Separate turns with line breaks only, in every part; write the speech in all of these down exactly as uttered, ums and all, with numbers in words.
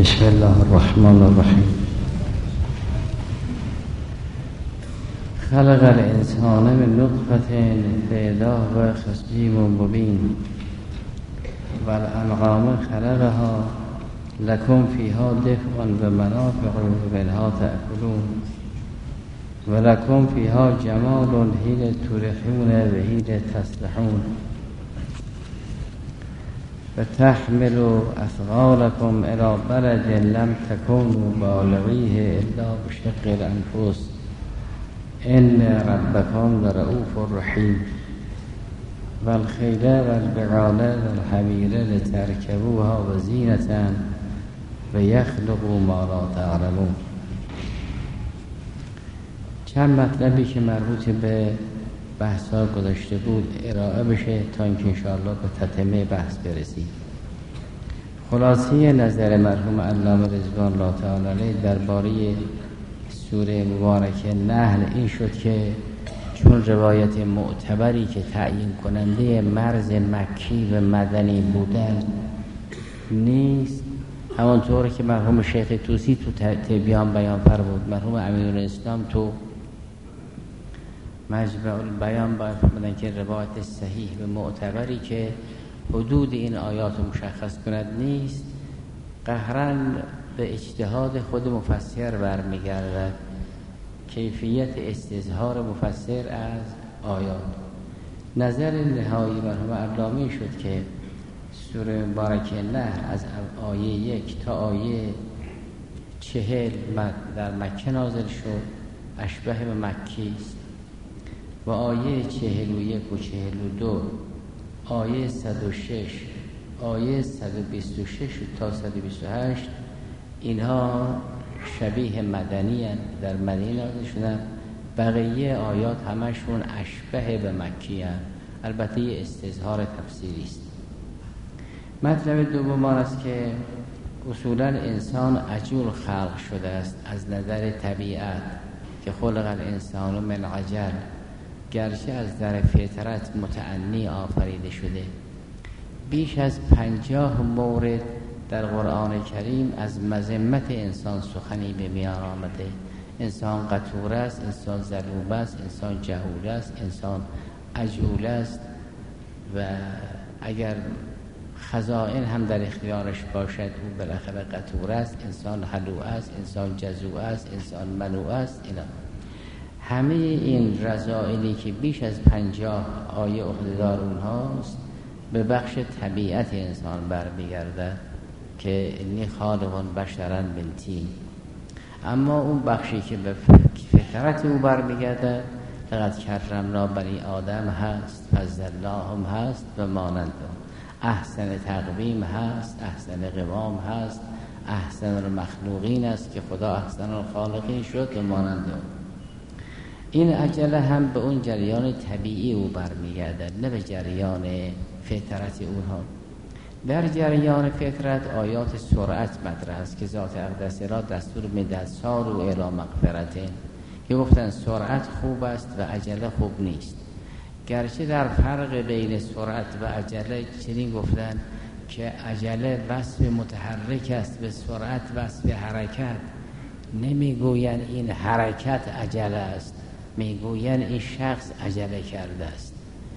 بسم الله الرحمن الرحیم. خلق الانسان من نطفة فإذا هو خصیم مبین و الانعام خلقها لکم فیها دفء و منافع و منها تأکلون و لکم فیها جمال حین ترحون و حین تصرحون و تحمل اثقالکم الی بلد لم تکونوا بالغیه الا بشق الانفس ان ربکم لرؤوف رحیم و الخیل و البغال و الحمیر لترکبوها و زینة و یخلق ما لا تعلمون. چند مطلبی که مربوط به بحثا گذاشته بود ارائه بشه تا اینکه انشاءالله به تتمه بحث برسیم. خلاصه نظر مرحوم علامه رضوان الله تعالی علیه درباره سوره مبارکه نحل این شد که چون روایت معتبری که تعیین کننده مرز مکی و مدنی بودن نیست، همانطور که مرحوم شیخ طوسی تو تبیان بیان فرمود، مرحوم امیرالاسلام تو مجمع البیان باید فرمودن که روایت صحیح و معتبری که حدود این آیات رو مشخص کند نیست، قهراً به اجتهاد خود مفسر برمیگردد کیفیت استظهار مفسر از آیات. نظر نهایی مرحوم علامه شد که سوره مبارکه نحل از آیه یک تا آیه چهل در مکه نازل شد، اشبه به مکی است، و آیه چهل و یک و چهل و دو، آیه صد و شش، آیه صد و بیست و شش تا صد و بیست و هشت اینها شبیه مدنی هستند، در مدینه نازل شدن. بقیه آیات همشون اشبه به مکی هستند، البته یه استظهار تفسیری است. مطلب دوم است که اصولا انسان عجول خلق شده است از نظر طبیعت، که خلق الانسان من عجل، گرچه از در فطرت متعنی آفریده شده. بیش از پنجاه مورد در قرآن کریم از مذمت انسان سخنی به میان آمده. انسان قطور است، انسان ظلوم است، انسان جهول است، انسان عجول است، و اگر خزائن هم در اختیارش باشد او بالاخره قطور است، انسان حلوع است، انسان جزوع است، انسان منوع است. اینا همه این رذائلی که بیش از پنجاه آیه عهده‌دار اونهاست به بخش طبیعت انسان برمیگرده که انی خالق بشرا من طین. اما اون بخشی که به فطرت او برمیگرده لقد کرمنا بنی آدم هست، فضلناهم هست و مانند احسن تقویم هست، احسن قوام هست، احسن المخلوقین است که خدا احسن الخالقین شد و مانند اون. این عجله هم به اون جریان طبیعی او برمیگردد، نه به جریان فطرت اونها. در جریان فطرت آیات سرعت مطرح است که ذات اقدس را دستور می‌دهد ساروا الی مغفرة، که گفتن سرعت خوب است و عجله خوب نیست. گرچه در فرق بین سرعت و عجله چنین گفتن که عجله وصف متحرک است، به سرعت وصف حرکت. نمیگوین این حرکت عجله است، میگوین این شخص عجله کرده است.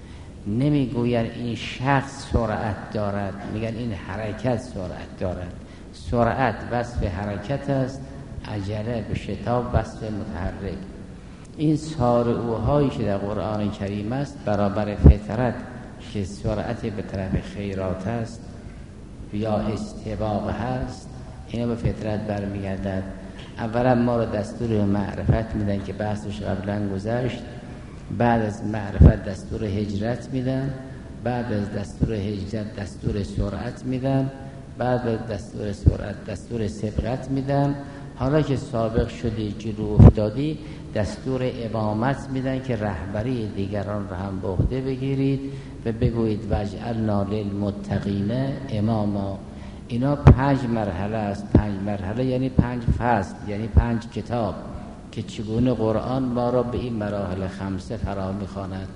نمیگوین این شخص سرعت دارد، میگن این حرکت سرعت دارد. سرعت وصف حرکت است، عجله به شتاب وصف متحرک. این سارعوهایی که در قرآن کریم است برابر فطرت که سرعت به طرف خیرات است یا استباق هست، اینا به فطرت برمیگردد. اولا ما رو دستور معرفت میدن که بحثش قبلا گذشت، بعد از معرفت دستور هجرت میدن، بعد از دستور هجرت دستور سرعت میدن، بعد از دستور سرعت دستور سبقت میدن. حالا که سابق شدی جلو افتادی دستور امامت میدن که رهبری دیگران را هم به عهده بگیرید و بگویید واجعلنا للمتقین اماما. اینا پنج مرحله است. پنج مرحله یعنی پنج فصل، یعنی پنج کتاب که چگونه قرآن ما را به این مراحل خمسه فرا میخواند.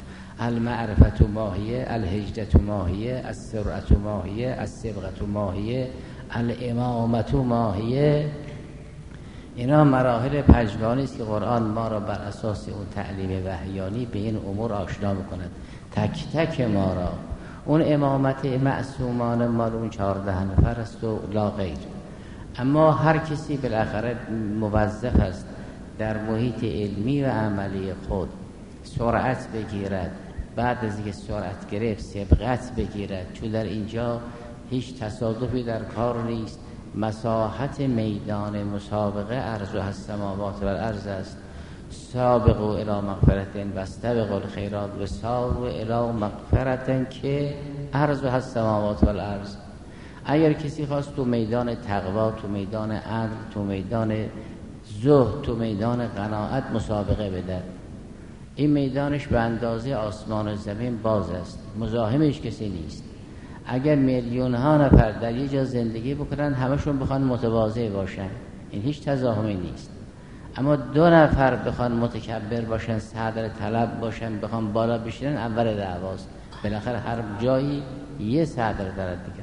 المعرفت ماهیه، الهجرت ماهیه، السرعت ماهیه، السبقت ماهیه، الامامت ماهیه، اینا مراحل پژگانی است که قرآن ما را بر اساس اون تعلیم وحیانی به این امور آشنا میکند، تک تک ما را. اون امامت معصومان مال اون چهارده نفر است و لا غیر. اما هر کسی بالاخره موظف است در محیط علمی و عملی خود سرعت بگیرد، بعد از اینکه سرعت گرفت سبقت بگیرد، چون در اینجا هیچ تصادفی در کار نیست. مساحت میدان مسابقه عرض و السماوات و الارض است. سابقوا الی مغفرة و استبقوا الخیرات و ساروا الی مغفرة که عرض و السماوات و الارض. اگر کسی خواست تو میدان تقوا، تو میدان عدل، تو میدان زهد، تو میدان قناعت مسابقه بدهد، این میدانش به اندازه آسمان و زمین باز است، مزاحمش کسی نیست. اگر میلیون ها نفر در یه جا زندگی بکنن همشون بخوان متواضع باشن، این هیچ تضاهمی نیست. اما دو نفر بخوان متکبر باشن، صدر طلب باشن، بخوان بالا بشینن، اول دعواست. بالاخره هر جایی یه صدر دارد دیگر.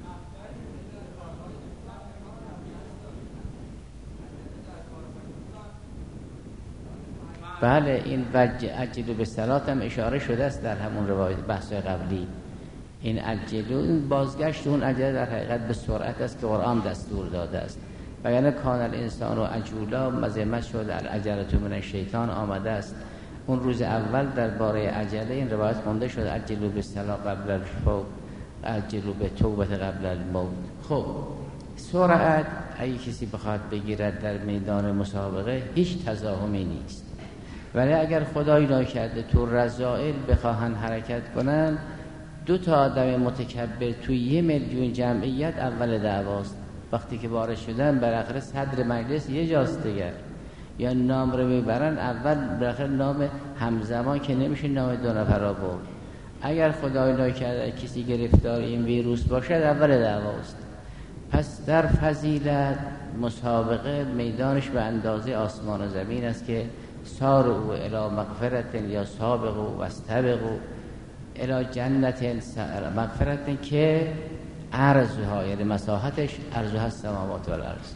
بله، این وجه عجلو به صلات هم اشاره شده است در همون روایت بحث قبلی. این عجلو، این بازگشت اون عجله در حقیقت به سرعت است که قرآن دستور داده است. وگرنه کان الانسان و عجولا، مذمت شد العجلة من الشیطان آمده است. اون روز اول درباره عجله این روایت خونده شد، عجلو به صلا قبل الفوت، عجلو به توبه قبل الموت. خب سرعت اگه کسی بخواد بگیرد در میدان مسابقه هیچ تضاهمی نیست، ولی اگر خدای ناکرده تو رذائل بخواهن حرکت کنن، دو تا آدم متکبر توی یه میلیون جمعیت اول دعواست. وقتی که وارد شدن بالاخره صدر مجلس یه جاست دیگر، یا نام رو میبرن اول، بالاخره نام همزمان که نمیشه نام دو نفر را برد. اگر خدای ناکرده کسی گرفتار این ویروس باشد اول دعواست. پس در فضیلت مسابقه میدانش به اندازه آسمان و زمین است که سارعوا الی مغفرة یا سابقوا و استبقوا الی جنت مغفرة که عرضها، یعنی مساحتش عرضها السماوات و الارض،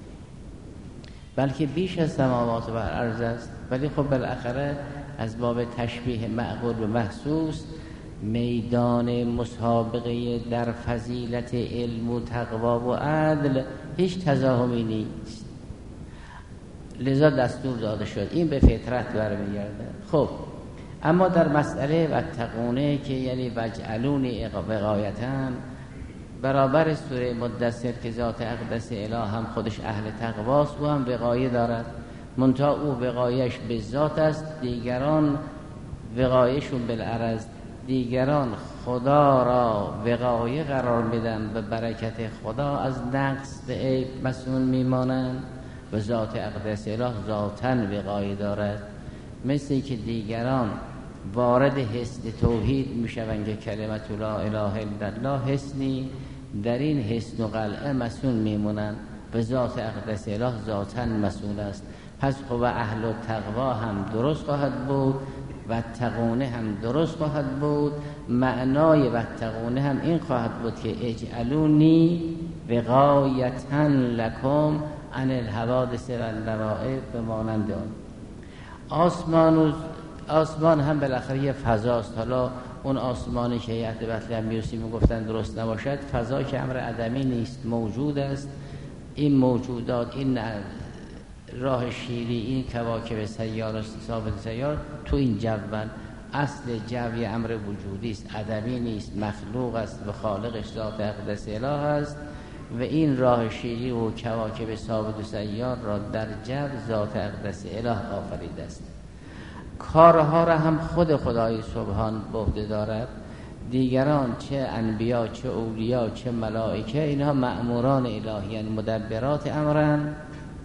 بلکه بیش از سماوات و الارض است. ولی خب بالاخره از باب تشبیه معقول و محسوس، میدان مسابقه در فضیلت علم و تقوا و عدل هیچ تضاهمی نیست، لذا دستور داده شد. این به فطرت برمیگرده. خب اما در مسئله واتقونه که یعنی وجعلونی وقایتن، برابر سوره مدثر که ذات اقدس اله هم خودش اهل تقواست، او هم وقایه دارد، منتها او وقایش به ذات است، دیگران وقایشون بالعرض. دیگران خدا را وقایه قرار میدن، به برکت خدا از نقص به عیب مسئول میمانند، و ذات اقدس اله ذاتاً وقایه دارد. مثل که دیگران وارد حسن توحید میشوند که کلمت لا اله الا الله حسنی، در این حسن و قلعه مسئول میمونند، و ذات اقدس اله ذاتاً مسئول است. پس خب اهل التقوا هم درست خواهد بود و تقونه هم درست خواهد بود. معنای و تقونه هم این خواهد بود که اجعلونی وقایتاً لکم عن الحوادث و النوائب، به مانند آن. آسمان و آسمان هم بالاخره یه فضاست. حالا اون آسمانی که هیئت بطلمیوسی میگفتن درست نباشد، فضا که امر عدمی نیست، موجود است. این موجودات، این راه شیری، این کواکب سیار و ثابت سیار تو این جوون، اصل جوی امر وجودی است، عدمی نیست، مخلوق است و خالقش ذات اقدس اله است. و این راه شیری و کواکب ثابت و سیار را در جو ذات اقدس اله آفریده است. کارها را هم خود خدای سبحان به عهده دارد. دیگران چه انبیا، چه اولیا، چه ملائکه، اینها مأموران الهی، یعنی مدبرات امرن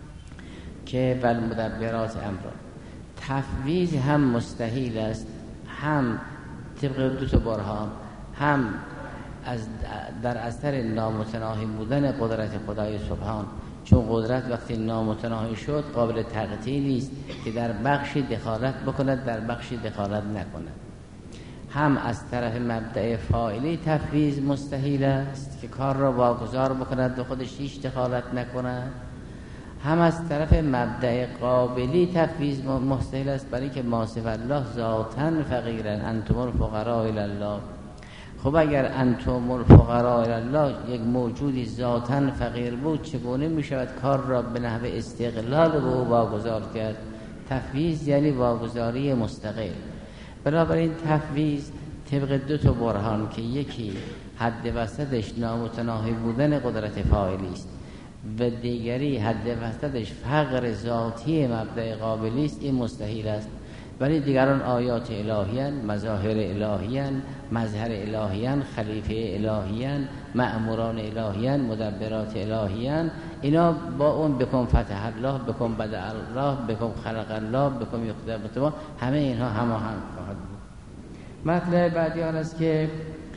که ول مدبرات امرن. تفویض هم مستحیل است، هم طبق دو تا برهان، هم از در اثر نامتناهی بودن قدرت خدای سبحان، چون قدرت وقتی نامتناهی شد قابل تقطیع نیست که در بخشی دخالت بکند در بخشی دخالت نکند. هم از طرف مبدأ فاعلی تفویض مستحیل است که کار را واگذار بکند و خودش هیچ دخالت نکند، هم از طرف مبدأ قابلی تفویض مستحیل است، برای که ماصف الله ذاتاً فقیرن انتم الفقراء الی الله. خب اگر انتم الفقراء الی الله یک موجودی ذاتاً فقیر بود، چگونه می شود کار را به نحو استقلال به او واگذار کرد؟ تفویض یعنی واگذاری مستقل. بنابراین تفویض طبق دو تا برهان که یکی حد وسطش نامتناهی بودن قدرت فاعلی است و دیگری حد وسطش فقر ذاتی مبدأ قابلی است، این مستحیل است. ولی دیگران آیات الهیان، مظاهر الهیان، مظهر الهیان، خلیفه الهیان، مأموران الهیان، مدبرات الهیان، اینا با اون بکن فتح الله، بکن بدع الله، بکن خلق الله، بکن یقدر، همه اینها هماهنگ خواهد بود. مطلب بعدی آن است که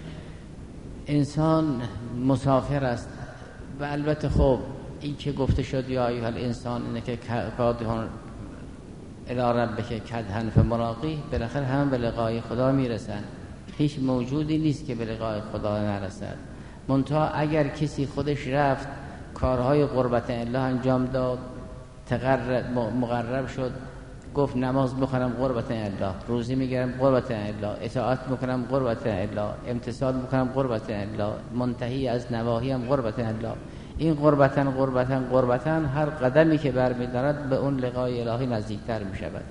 انسان مسافر است و البته خب این که گفته شد یا ایها الانسان اینه که کادهان الی ربک کدحا فملاقیه، بالاخره هم به لقای خدا میرسن. هیچ موجودی نیست که به لقای خدا نرسد. منتها اگر کسی خودش رفت کارهای قربت الله انجام داد، تقرب مقرب شد، گفت نماز بخونم قربت الله، روزی میگیرم قربت الله، اطاعت میکنم قربت الله، امتثال میکنم قربت الله، منتهی از نواهی هم قربت الله، این قربتن قربتن قربتن هر قدمی که برمی‌دارد به اون لقای الهی نزدیکتر میشود.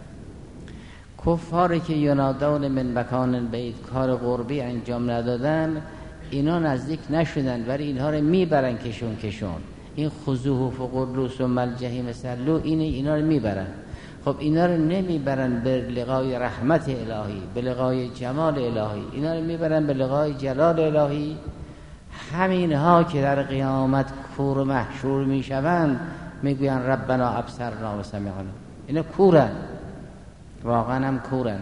کفاری که ینادون من مکان بعید کار قربی انجام ندادن، اینا نزدیک نشدن ولی اینها رو میبرن کشون کشون. این خذوه فغلوه ثم الجحیم صلوه، این اینا رو میبرن. خب اینا رو نمیبرن به لقای رحمت الهی، به لقای جمال الهی، اینا رو میبرن به لقای جلال الهی. همین ها که در قیامت کور و محشور میشوند میگوین ربنا ابصرنا و سمعنا، اینا کورن، واقعا هم کورن.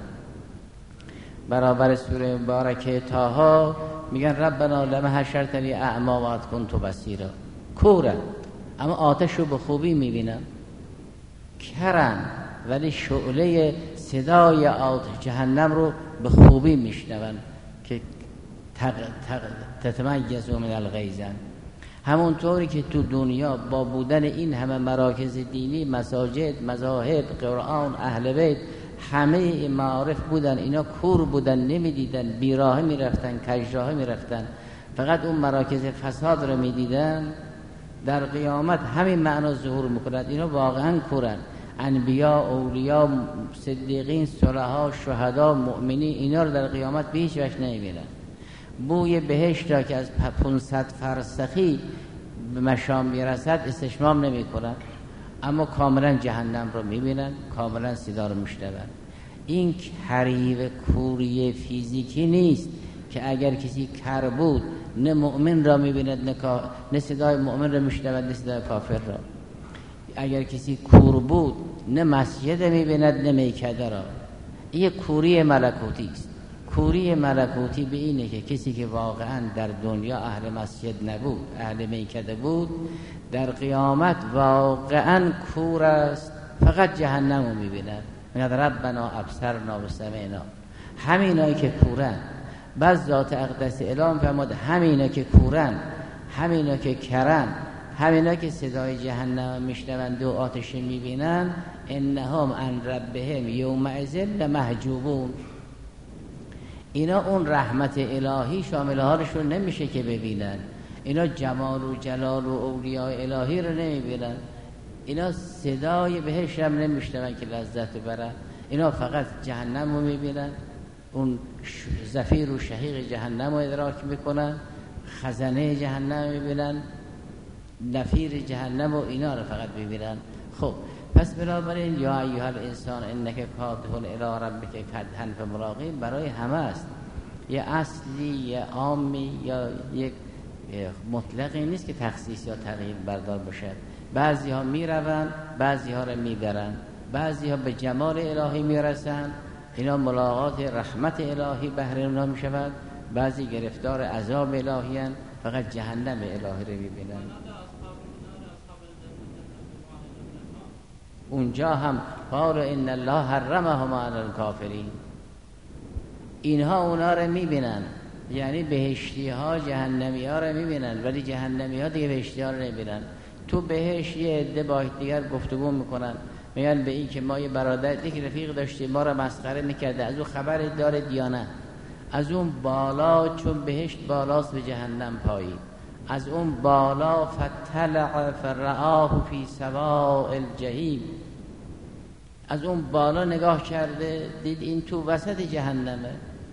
برابر سوره مبارکه طه میگن ربنا لما حشرتنی اعمی و قد کنت بصیرا، کورن اما آتش رو به خوبی میبینن، کرن ولی شعله صدای آتش جهنم رو به خوبی میشنون که تق تق تتمیز من الغیظن. همونطوری که تو دنیا با بودن این همه مراکز دینی، مساجد، مذاهب، قرآن، اهل بیت، همه این معارف بودن، اینا کور بودن، نمیدیدن، بیراه میرفتن، کجراه میرفتن، فقط اون مراکز فساد رو میدیدن. در قیامت همین معنا ظهور میکنند، اینا واقعا کورن. انبیا، اولیا، صدیقین، صلحا، شهدا، مؤمنین، اینا رو در قیامت به هیچ وجه نمیبینن. بوی بهشت را که از پانصد فرسخی به مشام میرسد استشمام نمی کنن، اما کاملا جهنم رو میبینن، کاملا صدا رو میشنون. این حریو کوری فیزیکی نیست که اگر کسی کر بود نه مؤمن را میبیند، نه, نه صدای مؤمن را میشنود، نه صدای کافر را. اگر کسی کور بود نه مسجد میبیند نه میکده را. این کوری ملکوتی است. کوری ملکوتی به اینه که کسی که واقعا در دنیا اهل مسجد نبود، اهل میکده بود، در قیامت واقعا کور است، فقط جهنم رو میبیند. میگه ربنا ابصرنا و سمعنا. همینایی که کورن، بعض ذات اقدس اعلام فرمود همینا که کورن، همینا که کرن، همینا که صدای جهنم میشنوند و آتش میبینن، انهم عن ربهم یومئذ لمحجوبون. اینا اون رحمت الهی شامل حالشون نمیشه که ببینن. اینا جمال و جلال و اولیاء الهی رو نمیبینن. اینا صدای بهشت هم نمیشنون که لذت ببرن. اینا فقط جهنم رو میبینن، اون زفیر و شهیق جهنم رو ادراک میکنن، خزنه جهنم میبینن، نفیر جهنم و اینا رو فقط میبینن. خب پس بنابراین یا ایها الانسان انک کادح الی ربک کدحا فملاقیه برای همه است. یه اصلی، یه عامی یا یک مطلقی نیست که تخصیص یا تغییر بردار باشد. بعضی ها میروند، بعضی ها رو میبرن، بعضی ها به جمال الهی میرسن، اینا ملاقات رحمت الهی بهره اونا میشود، بعضی گرفتار عذاب الهی هستند، فقط جهنم الهی رو میبینن. اونجا هم قال ان الله حرمهما علی الکافرین. اینها اونا رو میبینن، یعنی بهشتی ها جهنمی ها رو میبینن ولی جهنمی ها دیگه بهشتی ها رو نمیبینن. تو بهش یه عده با دیگر گفتگو میکنن، میگن به این که ما یه برادر دیگه رفیق داشتیم ما رو مسخره میکرده، از اون خبر داره دیانه، از اون بالا چون بهشت بالاست به جهنم پایی، از اون بالا فطلع فرعاه فی سواء الجحیم، از اون بالا نگاه کرده دید این تو وسط جهنمه،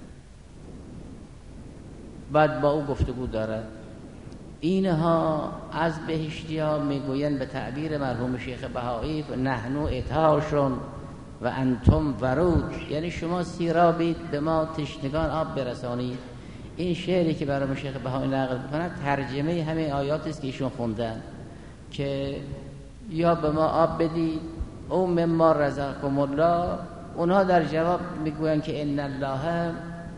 بعد با او گفتگو داره. اینها از بهشتی ها میگوین به تعبیر مرحوم شیخ بهایی نحنو اتاشون و انتم ورود، یعنی شما سیرابید به ما تشنگان آب برسانید. این شعری که برای شیخ بهایی نقل میکنن ترجمه همه آیاتی است که ایشون خوندن که یا به ما آب بدید او مما رزقکم الله. اونها در جواب میگوین که ان الله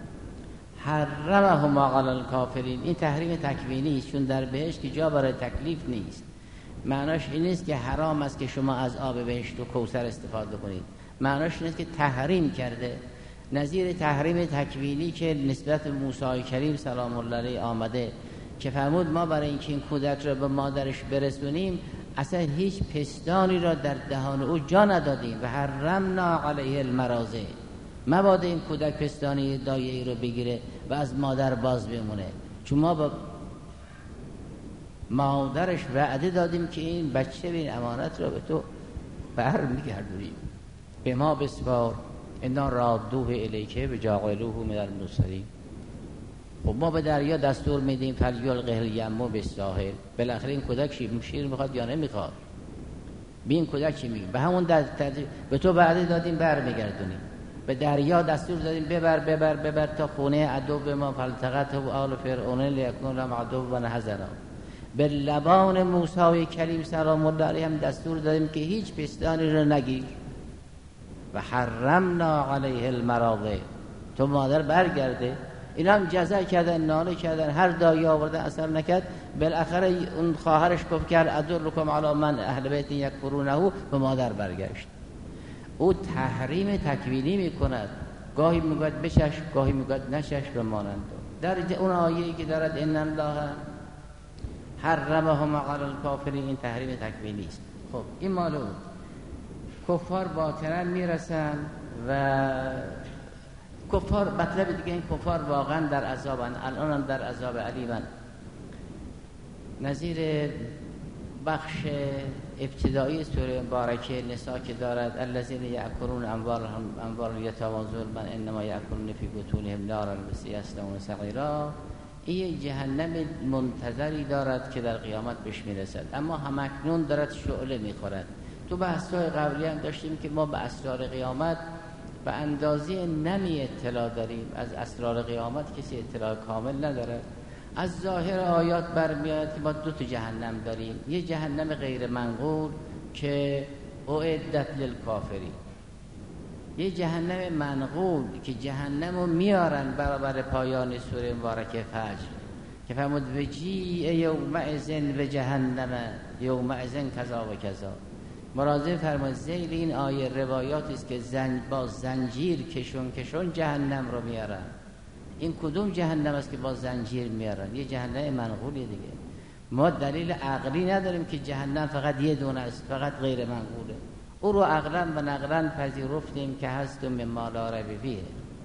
حرمهما علی الکافرین. این تحریم تکوینی است، چون در بهشت که جا برای تکلیف نیست. معناش این نیست که حرام است که شما از آب بهشت و کوثر استفاده کنید، معناش این است که تحریم کرده، نظیر تحریم تکوینی که نسبت به موسی کریم سلام الله علیه آمده که فرمود ما برای اینکه این کودک را به مادرش برسونیم اصلا هیچ پستانی را در دهان او جا ندادیم و حرمنا علیه المراضع، مبادا این کودک پستانی دایه‌ای رو بگیره و از مادر باز بمونه، چون ما با مادرش وعده دادیم که این بچه به این امانت را به تو بر میگردونیم. به ما بسپار انا رادوه الیکه و جاعلوه من المرسلین. خب ما به دریا دستور میدیم فلیلقه الیم بالساحل، بالاخره این کودک شیر شیر میخواد یا نمیخواد؟ به این کودک چی میگیم؟ به همون در... به تو وعده دادیم بر میگردونیم. به دریا دستور دادیم ببر ببر ببر تا خونه عدو ما فالتقطه آل فرعون لیکون لهم عدوا و حزنا. به لبان موسی کریم سلام الله علیه هم دستور دادیم که هیچ پستانی رو نگیر و حرمنا علیه المراضع، تو مادر برگرده. اینا هم جزا کردن، ناله کردن، هر دایی آوردن اثر نکرد. بالاخره اون خواهرش گفت که ادلکم علی من اهل بیت یکفرونه، به مادر برگشت. او تحریم تکوینی میکند، گاهی میگوید بچش گاهی میگوید نچش به مانند در اون آیه‌ای که دارد ان الله حرمهم علی الکافرین، این تحریم تکوینی است. خب این مال اون کفار باطنا میرسن و کفار مطلب دیگه این کفار واقعا در عذابن، الان هم در عذاب علیمن. نظیر بخش ابتدایی سوره مبارکه نساء که دارد الذین یأکلون اموالهم اموال الیتامی ظلما انما یأکلون فی بطونهم نارا و سیصلون سعیرا. این جهنم منتظری دارد که در قیامت بهش میرسد، اما همکنون دارد شعله میخورد. تو بحث‌های قبلی هم داشتیم که ما به اسرار قیامت به اندازه نمی اطلاع داریم، از اسرار قیامت کسی اطلاع کامل نداره. از ظاهر آیات برمیاد که ما دو تا جهنم داریم، یه جهنم غیر منقول که اعدت للکافرین، یه جهنم منقول که جهنم رو میارن برابر پایان سوره مبارکه فجر که فرمود وجیء یومئذ و جهنم یومئذ کذا و کذا. مراجعه فرمود ذیل این آیه روایاتی است که زن با زنجیر کشون کشون جهنم رو میارن. این کدوم جهنم است که با زنجیر میارن؟ یه جهنم منقولی دیگه. ما دلیل عقلی نداریم که جهنم فقط یه دونه است، فقط غیر منقوله. او رو عقلا و نقلا پذیرفتیم که هست و مما لا ریب فیه.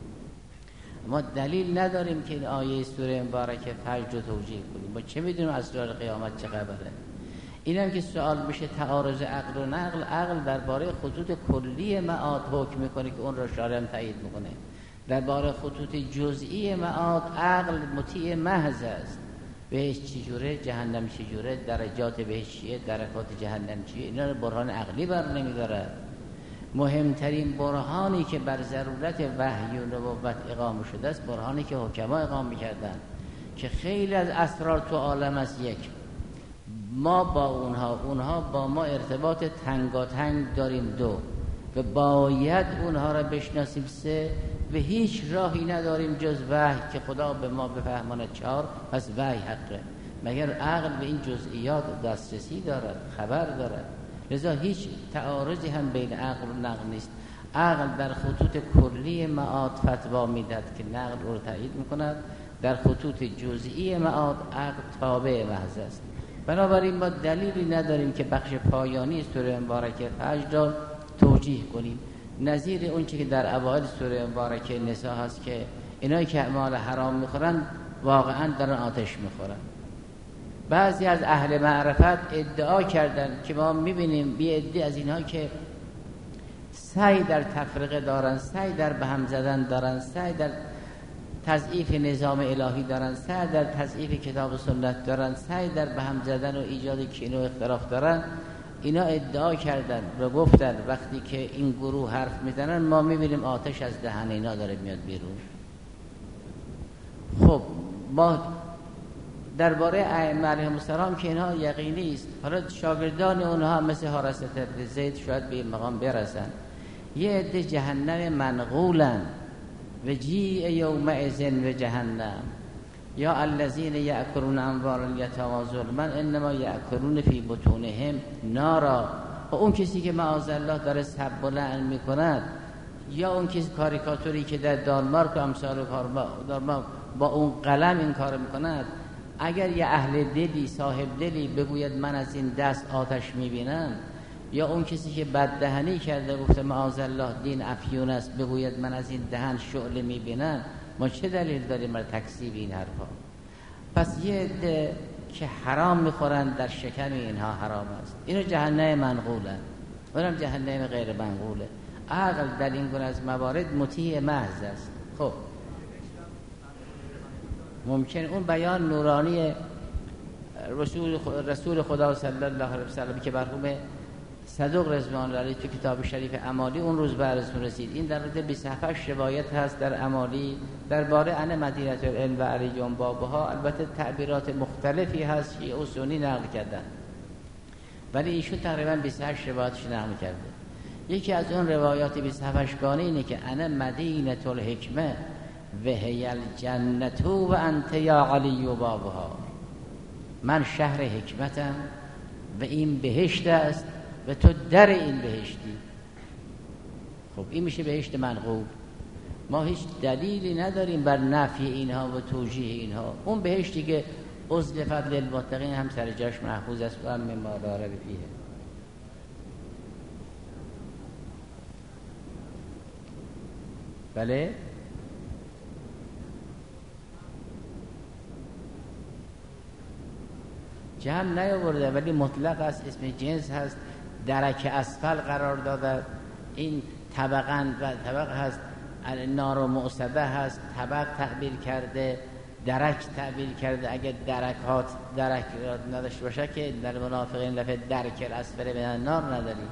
ما دلیل نداریم که این آیه سوره مبارکه فجر رو توجیه کنیم. ما چه میدونیم اسرار قیامت چه خبره؟ اینم که سوال بشه تعارض عقل و نقل، عقل درباره خطوط کلی معاد حکم میکنه که اون رو شارع هم تایید میکنه. درباره خطوط جزئی معاد عقل مطیع محض است. بهش چجوره، جهنم چجوره، درجات بهش چیه، درکات جهنم چیه، اینا رو برهان عقلی بر نمیداره. مهمترین برهانی که بر ضرورت وحی و نبوت اقامه شده است برهانی که حکما اقامه میکردن که خیلی از اسرار تو عالم است. یک، ما با اونها، اونها با ما ارتباط تنگاتنگ داریم. دو، و باید اونها را بشناسیم. سه، و هیچ راهی نداریم جز وحی که خدا به ما بفهماند. چهار، پس وحی حقه، مگر عقل به این جزئیات دسترسی دارد، خبر دارد. لذا هیچ تعارضی هم بین عقل و نقل نیست. عقل در خطوط کلی معاد فتوا میدهد که نقل رو تایید میکند، در خطوط جزئی معاد عقل تابع محض است. بنابراین ما دلیلی نداریم که بخش پایانی سوره مبارکه فجر را توجیه کنیم، نظیر اون چیزی که در اوایل سوره مبارکه نساء هست که اینایی که مال حرام میخورن واقعا دارن آتش میخورن. بعضی از اهل معرفت ادعا کردن که ما میبینیم بی عده از اینها که سعی در تفرقه دارن، سعی در به هم زدن دارن، سعی در تضعیف نظام الهی دارن، سعی در تضعیف کتاب و سنت دارن، سعی در به هم زدن و ایجاد کینه و اختلاف دارن. اینا ادعا کردن و گفتن وقتی که این گروه حرف میزنن ما میبینیم آتش از دهن اینا داره میاد بیرون. خب ما درباره ائمه علیهم السلام که اینها یقینی است، حالا شاگردان اونها مثل حارثة بن زید شاید به این مقام برسن. یه عده جهنم منقولن و جیء یومئذ و جهنم یا الذین یأکلون اموال الیتامی ظلما انما یأکلون فی بطونهم نارا. و اون کسی که معاذالله داره سب و لعن میکند، یا اون کسی کاریکاتوری که در دانمارک و امثال دانمارک با اون قلم این کار میکند، اگر یه اهل دلی صاحب دلی بگوید من از این دست آتش میبینم، یا اون کسی که بددهنی کرده گفته معاذالله دین افیون است بگوید من از این دهن شعله میبینم، ما چه دلیل داریم برای تکذیب این حرفا؟ پس یه عده که حرام میخورن در شکم اینها حرام است، اینو جهنم منقولن، اونم جهنم غیر منقوله. عقل در این گونه از موارد مطیع محض است. خب ممکن اون بیان نورانی رسول رسول خدا صلی الله علیه و سلم که مرحوم صدوق رضوان الله علیه تو کتاب شریف امالی اون روز براتون رسید، این در مورد بیست و هفت روایت هست در امالی درباره ان مدینه العلم و علی بابها. البته تعبیرات مختلفی هست که او سنی نقل کردن، ولی ایشون تقریبا بیست و هشت روایتش نقل کرده. یکی از اون روایات بیست و هفت گانه اینه که ان مدینه الحکمه و هی الجنة و انت یا علی و بابها، من شهر حکمتم و این بهشت است و تو در این بهشتی. خب این میشه بهشت منقول. ما هیچ دلیلی نداریم بر نفی اینها و توجیه اینها. اون بهشتی که ازلفت للمتقین هم سر جاش محفوظ است و هم مما لا ریب فیه. بله جمع نیاورده ولی مطلق است، اسم جنس هست، درک اسفل قرار داده. این طبقاً و طبق هست، نار و معصبه هست، طبق تعبیر کرده، درک تعبیر کرده. اگر درکات درک نداشته باشه که در منافقین لفظ درک الاسفل من النار نداریم.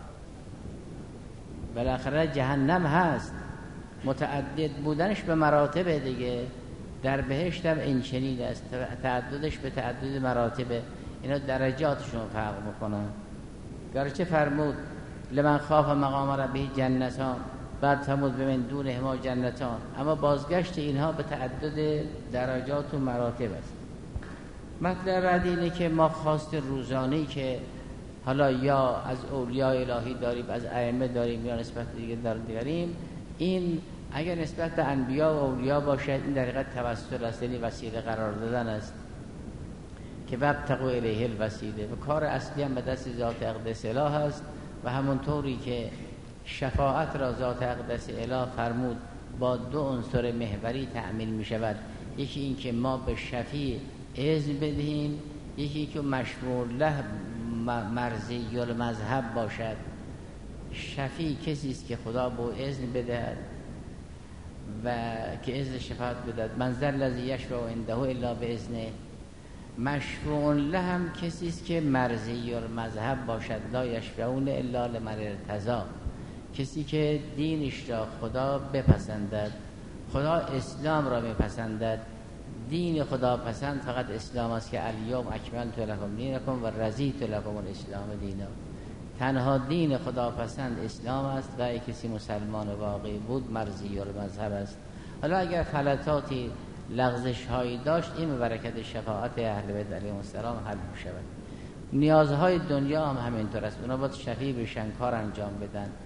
بالاخره جهنم هست، متعدد بودنش به مراتب دیگه. در بهشت هم این چنین است، تعددش به تعدد مراتبه، اینا درجاتشون فرق میکنن. گرچه فرمود لمن خاف مقام ربه جنتان بعد فرمود به من دون هما جنتان، اما بازگشت اینها به تعدد درجات و مراتب است. مطلب بعد اینه که ما خواست روزانه‌ای که حالا یا از اولیاء الهی داریم، از ائمه داریم، یا نسبت دیگه داریم، این اگر نسبت به انبیا و اولیاء باشد این در حقیقت توسل است، یعنی وسیله قرار دادن است که وابتغوا الیه الوسیله. و کار اصلی هم به دست ذات اقدس اله است و همونطوری که شفاعت را ذات اقدس اله فرمود با دو عنصر محوری تأمین می شود. یکی این که ما به شفیع اذن بدهیم، یکی که مشمول له مرضی یا مذهب باشد. شفیع کسی است که خدا با اذن بدهد و که اذن شفاعت بدهد. من ذا الذی یشفع عنده الا باذنه. مشفوع له هم کسی است که مرضی یا مذهب باشد. لا یشفعون الا لمن ارتضی، کسی که دینش را خدا بپسندد. خدا اسلام را میپسندد. دین خدا پسند فقط اسلام است که الیوم اکملت لکم دینکم و رضیت لکم الاسلام دینا. تنها دین خدا پسند اسلام است و اگه کسی مسلمان واقعی بود مرضی و مذهب است. حالا اگر غلطاتی لغزش هایی داشت این برکت شفاعت اهل بیت علیهم السلام حل می شود. نیازهای دنیا هم همینطور است، اونا باید شفیع بشن، کار انجام بدن.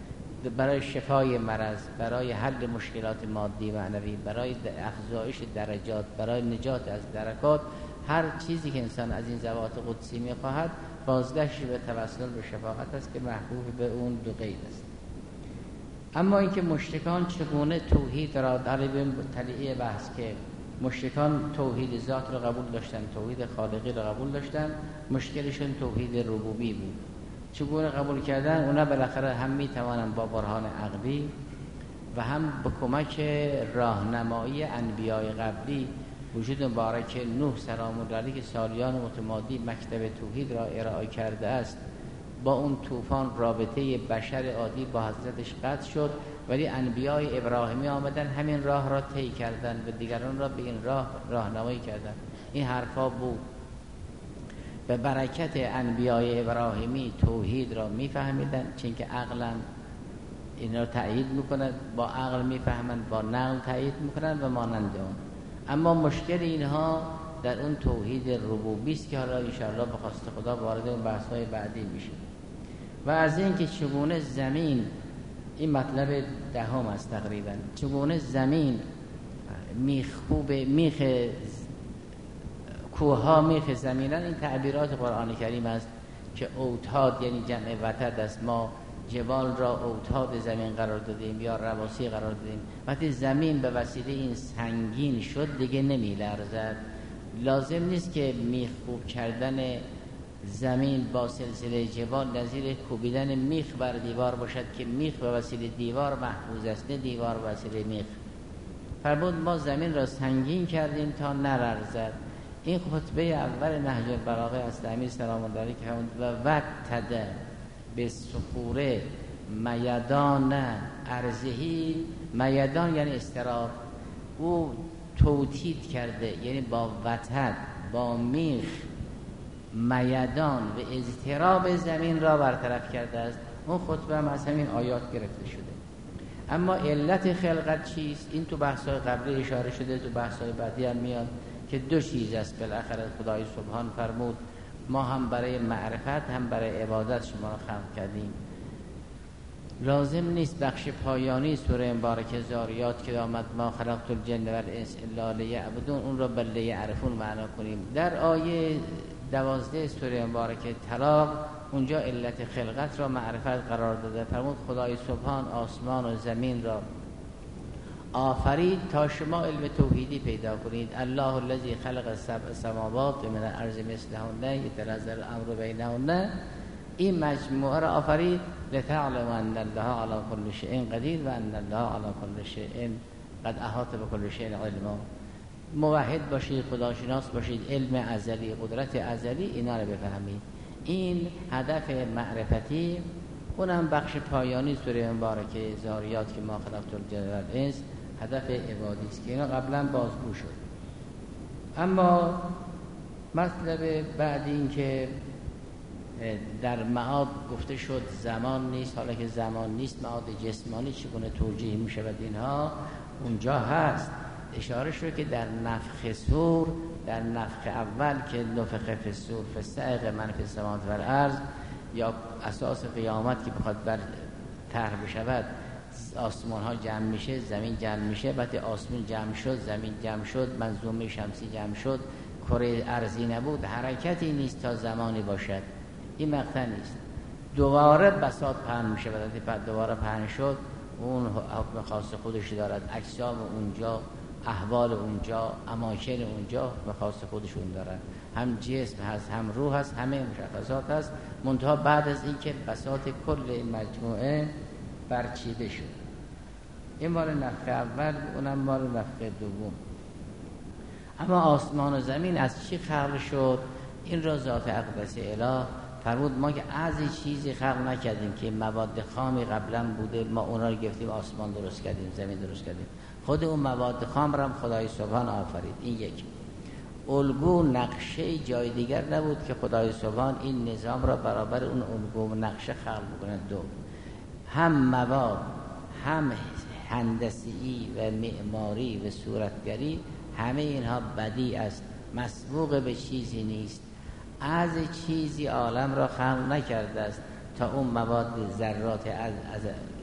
برای شفای مرض، برای حل مشکلات مادی معنوی، برای افزایش درجات، برای نجات از درکات، هر چیزی که انسان از این ذوات قدسی میخواهد بازگشت به توسل به شفاعت است که محبوب به اون دو قید است. اما اینکه مشرکان چگونه توحید را در تلیعه بحث که مشرکان توحید ذات را قبول داشتن، توحید خالقی را قبول داشتن، مشکلشون توحید ربوبی بود. چگونه قبول کردن؟ اونا بالاخره هم میتوانن با برهان عقلی و هم به کمک راهنمایی انبیای قبلی، وجود مبارک نوح سلام الله علیه که سالیان متمادی مکتب توحید را ارائه کرده است، با اون طوفان رابطه بشر عادی با حضرتش قطع شد، ولی انبیای ابراهیمی آمدن همین راه را طی کردن و دیگران را به این راه راهنمایی کردن. این حرفا بود. به برکت انبیای ابراهیمی توحید را میفهمیدن، چون که عقلا این را تأیید میکنند، با عقل میفهمند، با نقل تأیید میکنند و مانند اون. اما مشکل اینها در اون توحید ربوبی است که حالا انشاءالله به خواست خدا وارد اون بحث‌های بعدی میشه. و از این که چگونه زمین، این مطلب دهم است تقریبا، چگونه زمین میخ خوبه، میخ کوها میخ زمینن، این تعبیرات قرآن کریم است که اوتاد یعنی جمع وتد است. ما جبال را اوتاد زمین قرار دادیم یا رواسی قرار دادیم. وقتی زمین به وسیله این سنگین شد دیگه نمی لرزد. لازم نیست که میخ کوب کردن زمین با سلسله جبال نظیر کوبیدن میخ بر دیوار باشد که میخ به وسیله دیوار محفوظ است، نه دیوار به وسیله میخ. فرمود ما زمین را سنگین کردیم تا نلرزد. این خطبه اول نهج البلاغه است امیر سلام الله علیه که فرمود و وتد به صخوره میدان ارزهی. میدان یعنی استرار. او توطید کرده، یعنی با وتد، با میخ میدان و اضطراب زمین را برطرف کرده است. اون خطبه هم از همین آیات گرفته شده. اما علت خلقت چیست؟ این تو بحث‌های قبلی اشاره شده، تو بحث‌های بعدی هم میاد که دو چیز است. بالاخره خدای سبحان فرمود ما هم برای معرفت هم برای عبادت شما را خلق کردیم. لازم نیست بخش پایانی سوره مبارکه زاریات که آمد ما خلقت الجن و الانس الا لیعبدون اون را بل لیعرفون معنا کنیم. در آیه دوازده سوره مبارکه طلاق اونجا علت خلقت را معرفت قرار داده. فرمود خدای سبحان آسمان و زمین را آفرید تا شما علم توحیدی پیدا کنید. الله الذی خلق سبع سماوات من الارض مثلهن یتنزل الامر بینهن. این مجموعه را آفرید لتعلم ان الله علی کل شیء قدیر و ان الله علی کل شیء قد احاط بكل شیء علما. موحد باشید، خداشناس باشید، علم ازلی، قدرت ازلی، اینا رو بفهمید. این هدف معرفتی، اونم بخش پایانی سوره مبارکه زاریات که ما خلقت الجن و الانس هدف عبادی است که اینا قبلا بازگو شد. اما مطلب بعد این که در معاد گفته شد زمان نیست، حالا که زمان نیست معاد جسمانی چگونه توجیه می شود؟ اینها اونجا هست. اشاره شد که در نفخ صور، در نفخ اول که نفخ فی الصور فصعق من فی السماوات و الارض، یا اساس قیامت که بخواد بر طرح بشود، آسمان ها جمع میشه، زمین جمع میشه. وقتی آسمان جمع شد، زمین جمع شد، منظومه شمسی جمع شد، کره ارضی نبود، حرکتی نیست تا زمانی باشد. این مقطع نیست. دوباره بساط پهن میشه. وقتی بعد دوباره پهن شد اون حکم خاص خودش دارد. اجسام اونجا، احوال اونجا، اماکن اونجا حکم خاص خودشون دارن. هم جسم هست، هم روح هست، همه مشخصات هست. منتها بعد از این که بساط کل این مجموعه برچیده شد. این مال نفخ اول، اونم مال نفخ دوم. اما آسمان و زمین از چی خلق شد؟ این را ذات اقدس اله فرمود ما که از چیزی خلق نکردیم که مواد خامی قبلا بوده، ما اونا رو گرفتیم آسمان درست کردیم، زمین درست کردیم. خود اون مواد خام را هم خدای سبحان آفرید. این یک الگو نقشه جای دیگر نبود که خدای سبحان این نظام را برابر اون الگو نقشه خلق بکنه. دو، هم مواد، هم هندسی و معماری و صورتگری، همه اینها بدیع است، مسبوق به چیزی نیست. از چیزی عالم را خلق نکرده است تا اون مواد ذرات از, از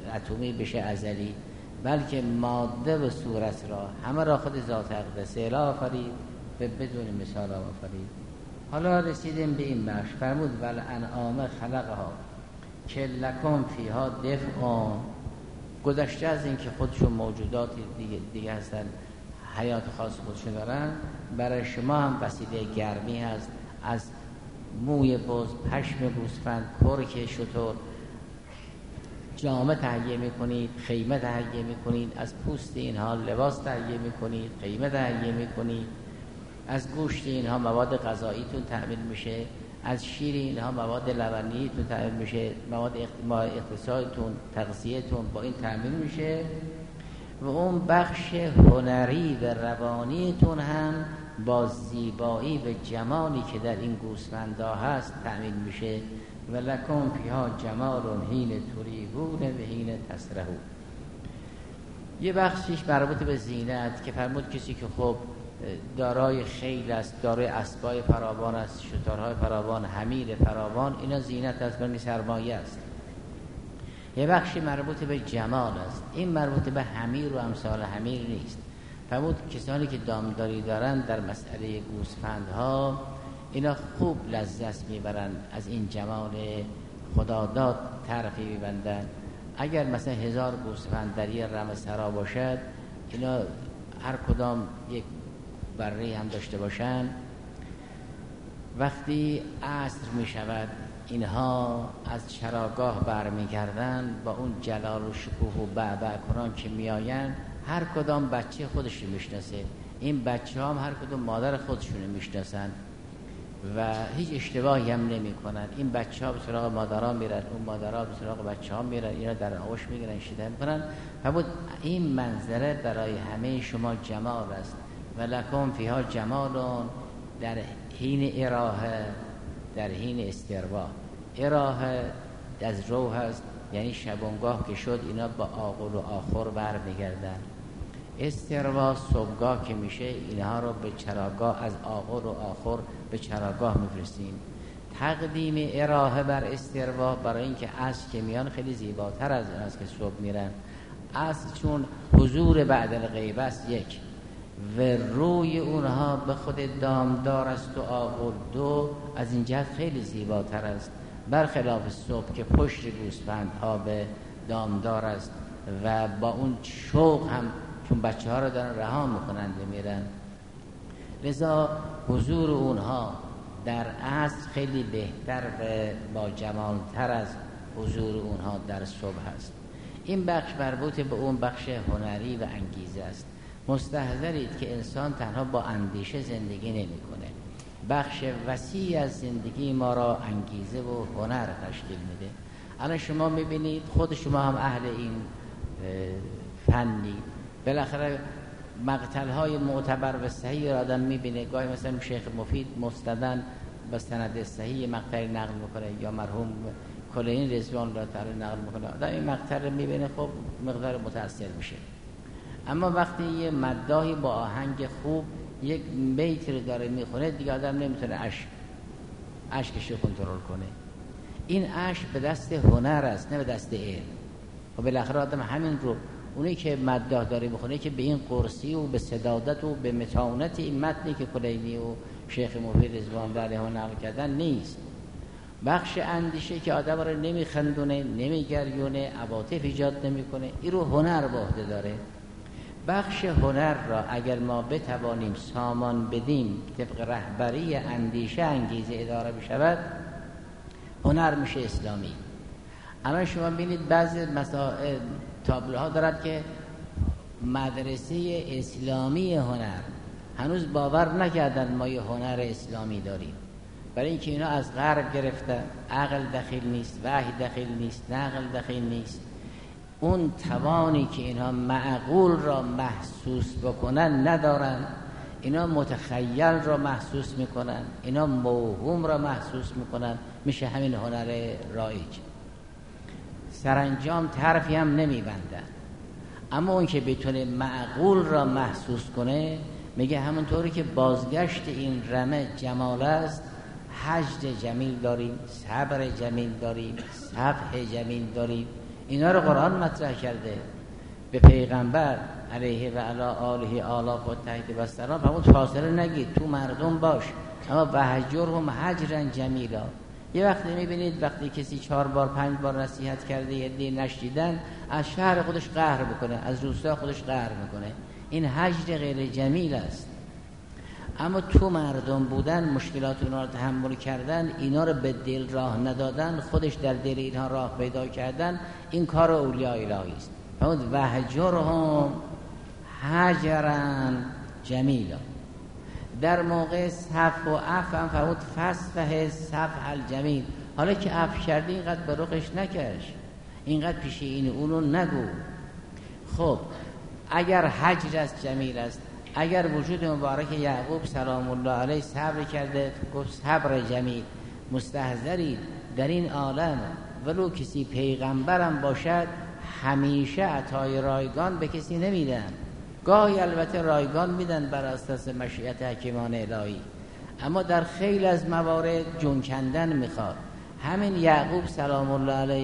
اتمی بشه ازلی، بلکه ماده و صورت را همه را خود ذات اقدسه را آفرید و بدون مثال آفرید. حالا رسیدیم به این بخش، فرمود ول انعام خلقها که لکم فیها دفع. گذشته از این که خودشون موجودات دیگه, دیگه هستن، حیات خاص خودشون دارن، برای شما هم وسیله گرمی هست. از موی بز، پشم گوسفند، کرک شتر جامه تهیه میکنید، خیمه تهیه میکنید. از پوست اینها لباس تهیه میکنید، خیمه تهیه میکنید. از گوشت اینها مواد غذاییتون تأمین میشه، از شیر اینها مواد لبنیتون تأمین میشه، مواد اقتصادتون، تغذیه‌تون با این تأمین میشه. و اون بخش هنری و روانیتون هم با زیبایی و جمالی که در این گوسفندها هست تأمین میشه. و لکم فیها جمال حین تریحون و حین تسرحون. یه بخشش مربوط به زینت که فرمود کسی که خب دارای خیل است، دارای اسبای فراوان است، شترهای فراوان، حمیر فراوان، اینا زینت است، برای سرمایه است. یه بخشی مربوط به جمال است، این مربوط به حمیر و امثال حمیر نیست. فرمود کسانی که دامداری دارن در مسئله گوسفندها، اینا خوب لذت میبرن از این جمال خداداد، طرفی میبندن. اگر مثلا هزار گوسفند در یه رمه سرا باشد، اینا هر کدام یک بره هم داشته باشن، وقتی عصر می شود اینها از چراگاه برمیگردن، با اون جلال و شکوه و بعبع کنان که می آین، هر کدام بچه خودش رو میشناسه. این بچه هم هر کدام مادر خودشون رو میشناسن و هیچ اشتباهی هم نمی کنن. این بچه ها به سراغ مادرها میرن، اون مادرها به سراغ بچه ها میرن، اینا در آغوش میگیرن، شیدن میکنن. فرمود این منظره برای همه شما جمال است. و لکم فیها جمالون در حین اراحه، در حین استروا. اراحه از روح هست، یعنی شبانگاه که شد اینا با آغل و آخر بر میگردن. استروا صبحگاه که میشه اینها رو به چراگاه، از آغل و آخر به چراگاه میفرستیم. تقدیم اراحه بر استروا برای اینکه عصر که میان خیلی زیباتر از این است که صبح میرن. عصر چون حضور بعد الغیبه است یک، و روی اونها به خود دامدار است و آغل دو، از این جهت خیلی زیباتر است، برخلاف صبح که پشت گوسفندها به دامدار است و با اون شوق هم چون بچه ها رو دارن رها میکنند و میرن. لذا حضور اونها در عصر خیلی بهتر و با جمالتر از حضور اونها در صبح است. این بخش مربوط به اون بخش هنری و انگیزه است. مستحضرید که انسان تنها با اندیشه زندگی نمیکنه. بخش وسیع از زندگی ما را انگیزه و هنر تشکیل میده. الان شما میبینید خود شما هم اهل این فنی، بالاخره مقتل‌های معتبر و صحیح را آدم میبینه. گاهی مثلا شیخ مفید مستدن با سند صحیح مقطعی نقل میکنه، یا مرحوم کلینی رضوان الله تعالی نقل میکنه. آدم این مقطع رو میبینه، خب مقدار متاثر میشه. اما وقتی یه مداحی با آهنگ خوب یک بیت رو داره میخونه، دیگه آدم نمیتونه اشک اشکش رو کنترل کنه. این اشک به دست هنر است، نه به دست علم. و بالاخره آدم همین رو، اونی که مداح داره میخونه که به این قرصی و به سدادت و به متانت این متنی که کلینی و شیخ مفید رضوان الله علیه نقل کردن نیست. بخش اندیشه که آدم رو نمیخندونه، نمیگریونه، عواطف ایجاد نمیکنه، این رو هنر به عهده داره. بخش هنر را اگر ما بتوانیم سامان بدیم طبق رهبری اندیشه انگیزه اداره بشود، هنر میشه اسلامی. الان شما ببینید بعضی مسائل تابلوها دارد که مدرسه اسلامی هنر، هنوز باور نکردن ما یه هنر اسلامی داریم، برای اینکه اینا از غرب گرفتن. عقل دخیل نیست، وحی دخیل نیست، نقل دخیل نیست. اون توانی که اینا معقول را محسوس بکنن ندارن. اینا متخیل را محسوس میکنن، اینا موهوم را محسوس میکنن. میشه همین هنر رایج. سرانجام طرفی هم نمیبندن. اما اون که بتونه معقول را محسوس کنه، میگه همونطوری که بازگشت این رمه جمال است، حجد جمیل داریم، صبر جمیل داریم، صفح جمیل داریم. اینا رو قرآن مطرح کرده. به پیغمبر علیه و علی آله آلاف و تحت و سلام همون فاصله نگید، تو مردم باش، اما وهجرهم هجرا جمیلا. یه وقتی میبینید وقتی کسی چهار بار پنج بار نصیحت کرده یه دی نشدیدن، از شهر خودش قهر بکنه، از روستا خودش قهر میکنه، این هجر غیر جمیل است. اما تو مردم بودن، مشکلات اونها رو تحمل کردن، اینا رو به دل راه ندادن، خودش در دل اینها راه پیدا کردن، این کار اولیاء الهی است. فرمود وهجرهم هجرا جمیلا. در موقع صف و عفو هم فرمود فصفح صفح الجمیل. حالا که عفو کردی اینقدر به رخش نکش، اینقدر پیش این اونو نگو. خب اگر هجر است جمیل است، اگر وجود مبارک یعقوب سلام الله علیه صبر کرده، گفت صبر جمیل، مستحضری در این عالم ولو کسی پیغمبرم باشد همیشه عطای رایگان به کسی نمیدن. گاهی البته رایگان میدن بر اساس مشیت حکیمان الهی، اما در خیلی از موارد جون کندن میخواد. همین یعقوب سلام الله علیه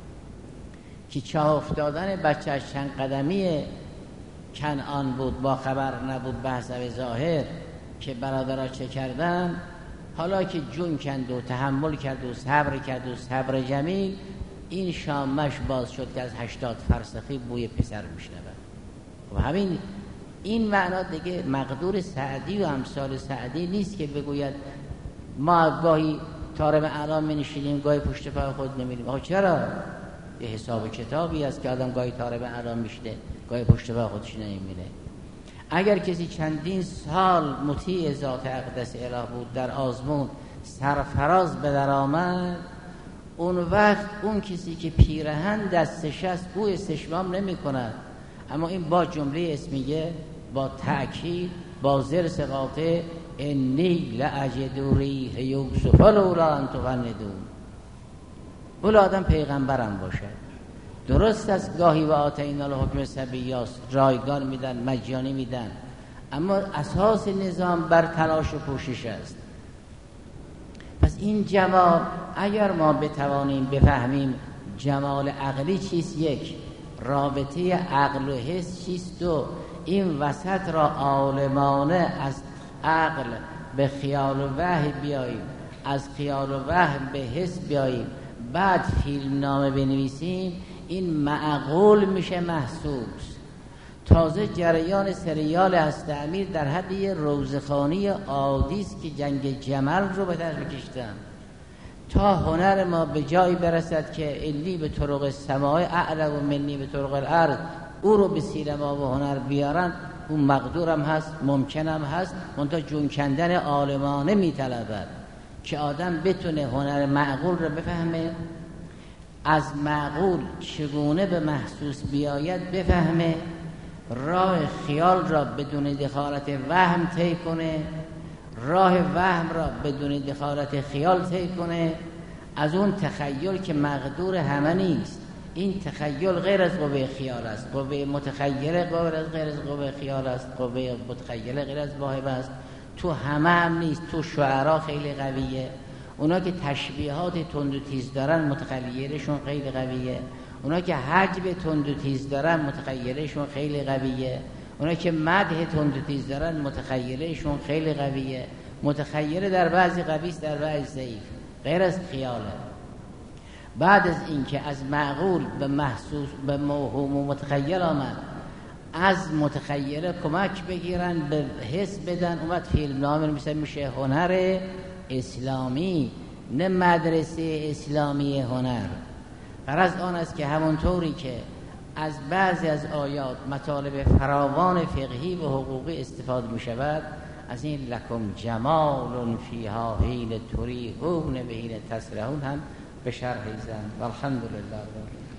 که چاه افتادن بچه‌اش چند قدمی کنعان بود، با خبر نبود بحث به ظاهر که برادرها چه کردن، حالا که جون کند و تحمل کرد و صبر کرد و صبر جمیل، این شامش باز شد که از هشتاد فرسخی بوی پسر میشنود. و همین این معنا دیگه مقدور سعدی و امثال سعدی نیست که بگوید ما گاهی طارم اعلام می نشینیم گاهی پشت پای خود نمیریم. آخه چرا؟ یه حساب کتابی است که آدم گاهی طارم اعلام میشته گاهی پشت پای خودش نمیره. اگر کسی چندین سال مطیع ذات اقدس اله بود، در آزمون سرفراز به در آمد، اون وقت اون کسی که پیرهن دستش است بوی استشمام نمی کند، اما این با جمله اسمیه، با تأکید، با زرس قاطع، انی لأجد ریح یوسف لولا ان تفندون. اولا آدم پیغمبرم باشد. درست است گاهی و آتینا الحکم صبیاست، رایگان میدن، مجانی میدن، اما اساس نظام بر تلاش و کوشش است. پس این جمال اگر ما بتوانیم بفهمیم جمال عقلی چیست، یک، رابطه عقل و حس چیست، دو، این وسط را عالمانه از عقل به خیال و وحی بیاییم، از خیال و وحی به حس بیاییم، بعد فیلم نامه بنویسیم، این معقول میشه محسوس. تازه جریان سریال هست امیر در حد یه روزخوانی عادی است که جنگ جمل رو به در بکشتن، تا هنر ما به جایی برسد که انی به طرق سماع اعلم و منی به طرق الارض، او رو به سینما و هنر بیارن. اون مقدورم هست، ممکنم هست، منتها جون کندن عالمانه میطلبد که آدم بتونه هنر معقول رو بفهمه، از معقول چگونه به محسوس بیاید بفهمه، راه خیال را بدون دخالت وهم طی کنه، راه وهم را بدون دخالت خیال طی کنه، از اون تخیل که مقدور همه نیست. این تخیل غیر از قوه خیال است، قوه متخیله غیر از غیر از قوه خیال است، قوه متخیله غیر از واهبه است. تو همه هم نیست. تو شعرا خیلی قویه، اونا که تشبیهات تند و تیز دارن متخیلشون خیلی قویه، اونا که حجب تند و تیز دارن متخیلشون خیلی قویه، اونا که مدح تند و تیز دارن متخیلشون خیلی قویه. متخیله در بعضی قوی است، در بعضی ضعیف، غیر از خیاله. بعد از اینکه از معقول به محسوس به موهوم و متخیل آمد، از متخیله کمک بگیرن، به حس بدن، اومد فیلم نامه میشه میشه هنر اسلامی، نه مدرسه اسلامی هنر. غرض آن است که همونطوری که از بعضی از آیات مطالب فراوان فقهی و حقوقی استفاده می شود، از این لکم جمال فیها حین تریحون به حین تسرحون هم به شرح زن. والحمدلله.